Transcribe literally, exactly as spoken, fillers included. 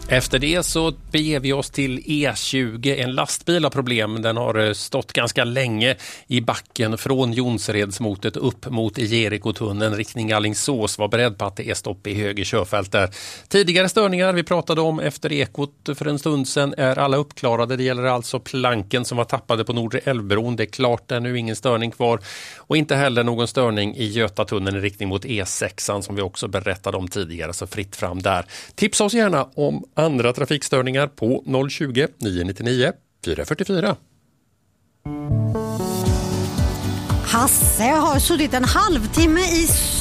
Efter det så beger vi oss till E tjugo. En lastbil har problem. Den har stått ganska länge i backen från Jonseredsmotet upp mot Jerikotunneln riktning Alingsås. Var beredd på att det är stopp i höger körfält där. Tidigare störningar vi pratade om efter ekot för en stund sedan är alla uppklarade. Det gäller alltså planken som var tappade på Nordre Älvbron. Det är klart, det är nu ingen störning kvar. Och inte heller någon störning i Götatunneln i riktning mot E sex som vi också berättade om tidigare. Så fritt fram där. Tipsa oss gärna om andra trafikstörningar på noll tjugo, nio nio nio, fyra fyra fyra. Hasse har suttit en halvtimme i